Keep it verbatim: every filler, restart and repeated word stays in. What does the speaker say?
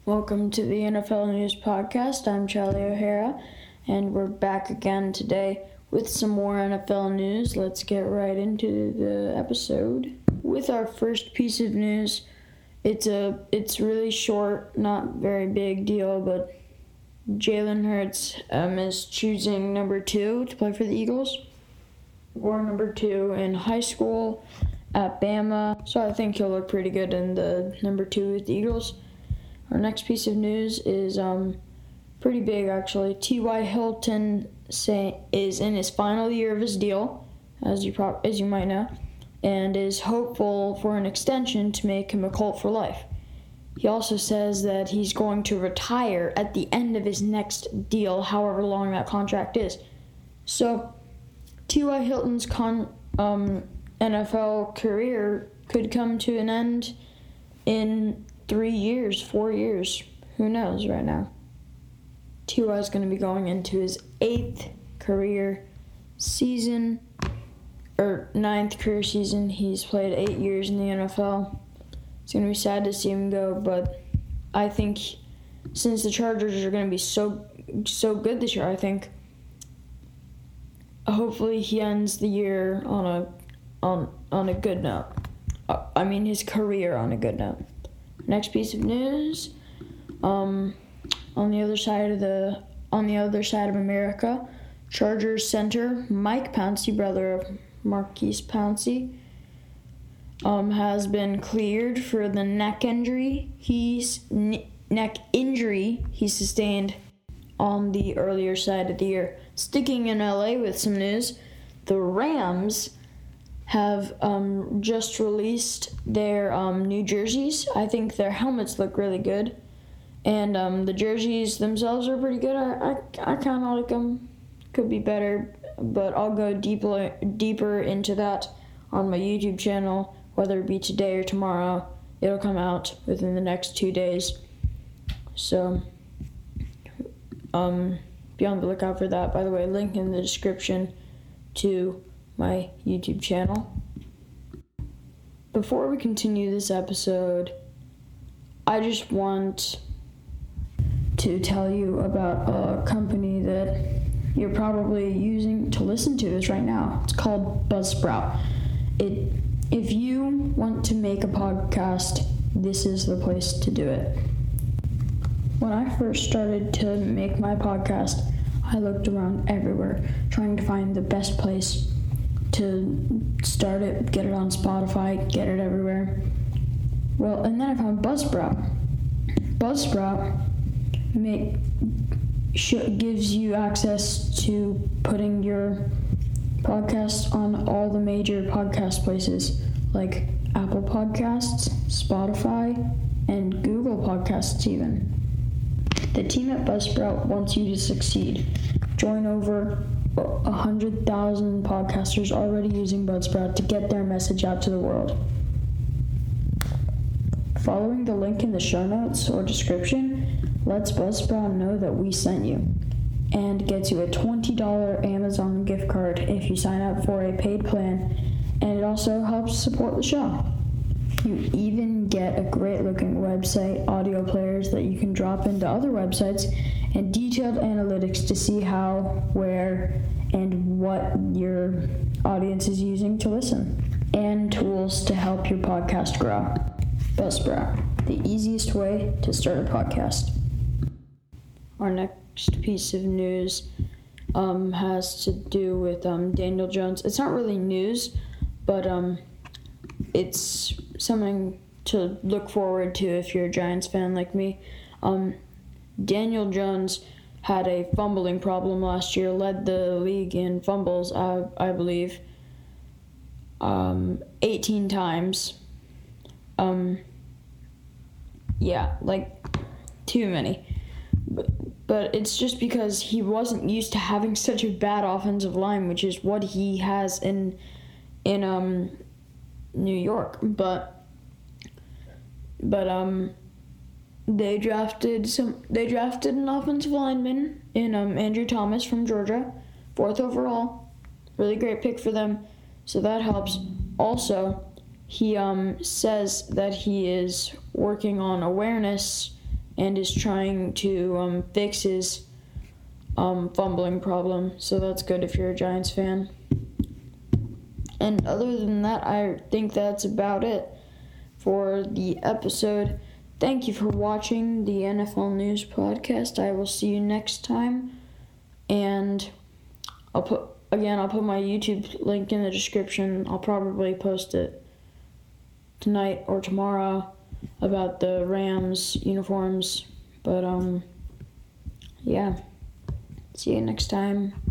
Welcome to the N F L News Podcast. I'm Charlie O'Hara, and we're back again today with some more N F L news. Let's get right into the episode. With our first piece of news, it's a it's really short, not very big deal, but Jalen Hurts um, is choosing number two to play for the Eagles, or number two in high school at Bama. So I think he'll look pretty good in the number two with the Eagles. Our next piece of news is um, pretty big, actually. T Y. Hilton say, is in his final year of his deal, as you pro- as you might know, and is hopeful for an extension to make him a Colt for life. He also says that he's going to retire at the end of his next deal, however long that contract is. So, T Y. Hilton's con- um, N F L career could come to an end in three years, four years. Who knows right now? T Y is going to be going into his eighth career season, or ninth career season. He's played eight years in the N F L. It's going to be sad to see him go, but I think since the Chargers are going to be so so good this year, I think hopefully he ends the year on a on on a good note. I mean his career on a good note. Next piece of news, um, on the other side of the on the other side of America, Chargers center Mike Pouncey, brother of Maurkice Pouncey, um, has been cleared for the neck injury he's n- neck injury he sustained on the earlier side of the year. Sticking in L A with some news, the Rams have um, just released their um, new jerseys. I think their helmets look really good, and um, the jerseys themselves are pretty good. I I, I kind of like them. Could be better, but I'll go deeper deeper into that on my YouTube channel, whether it be today or tomorrow. It'll come out within the next two days. So, um, be on the lookout for that. By the way, link in the description to my YouTube channel. Before we continue this episode, I just want to tell you about a company that you're probably using to listen to this right now. It's called Buzzsprout. It, if you want to make a podcast, this is the place to do it. When I first started to make my podcast, I looked around everywhere, trying to find the best place to start it, get it on Spotify, get it everywhere. Well, and then I found Buzzsprout. Buzzsprout make, sh- gives you access to putting your podcast on all the major podcast places, like Apple Podcasts, Spotify, and Google Podcasts even. The team at Buzzsprout wants you to succeed. Join over one hundred thousand podcasters already using Buzzsprout to get their message out to the world. Following the link in the show notes or description lets Buzzsprout know that we sent you and gets you a twenty dollars Amazon gift card if you sign up for a paid plan, and it also helps support the show. You even get a great-looking website, audio players that you can drop into other websites, and detailed analytics to see how, where, and what your audience is using to listen, and tools to help your podcast grow. Buzzsprout, the easiest way to start a podcast. Our next piece of news um, has to do with um, Daniel Jones. It's not really news, but um, it's something to look forward to if you're a Giants fan like me. Um, Daniel Jones had a fumbling problem last year, led the league in fumbles, I, I believe, um, eighteen times. Um, yeah, like, too many. But, but it's just because he wasn't used to having such a bad offensive line, which is what he has in in um New York. But but um they drafted some they drafted an offensive lineman in um Andrew Thomas from Georgia, fourth overall. Really great pick for them. So that helps. Also, he um says that he is working on awareness and is trying to um, fix his um, fumbling problem. So that's good if you're a Giants fan. And other than that, I think that's about it for the episode. Thank you for watching the N F L News Podcast. I will see you next time. And I'll put, again, I'll put my YouTube link in the description. I'll probably post it tonight or tomorrow about the Rams uniforms. But, um, yeah. See you next time.